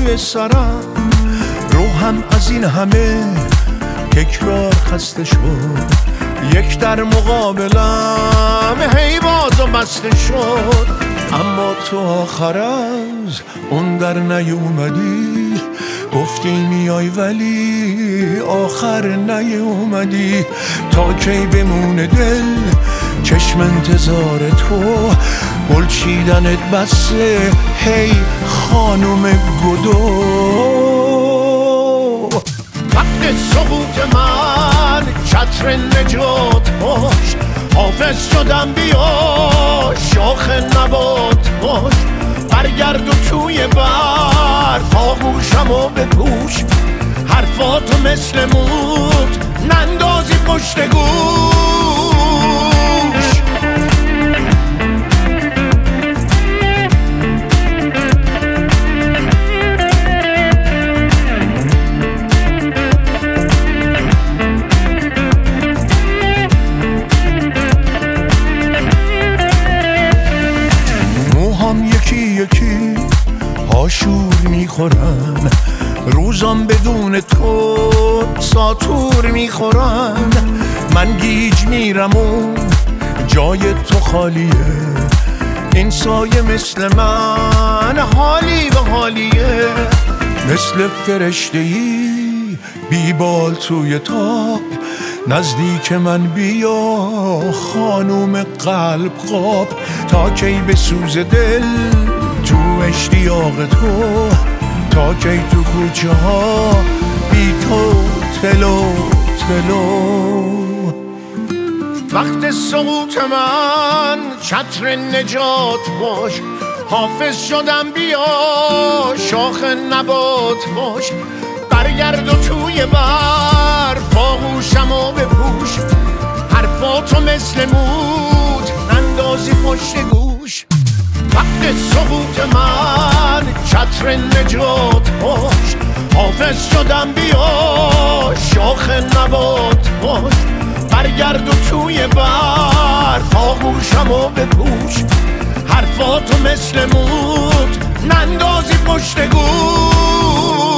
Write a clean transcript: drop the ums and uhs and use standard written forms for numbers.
توی سرم، روحم از این همه تکرار خسته شد. یک در مقابلم هی باز و بسته شد، اما تو آخر از اون در نیومدی. گفتی میای ولی آخر نیومدی. تا کی بمونه دل چشم انتظار تو، بلچیدنت بسه هی خانم گدو. وقت سقوط من چتر نجات باش، حافظ شدم بیا شاخ نبات باش. برگرد و توی برف آغوشم و بپوش، حرفاتو مثل موت نندازی پشت گوش. یکی یکی آشور میخورن، روزم بدون تو ساتور میخورن. من گیج میرم و جای تو خالیه، این سایه مثل من حالی به حالیه. مثل فرشته‌ای بیبال توی تاب، نزدیک من بیا خانوم قلب خواب. تا کی بسوز دل تو اشتیاق تو، تا کی تو کوچه ها بی تو تلو تلو. وقت سقوط من چتر نجات باش، حافظ شدم بیا شاخ نبات باش. برگرد و توی برف آغوشم و بپوش، حرفاتو مثل موت نندازی پشت گوش. وقت سقوط من چتر نجات باش، حافظ شدم بیا شاخ نبات باش. برگرد و توی برف آغوشم و بپوش، حرفاتو مثل موت نندازی پشت گوش.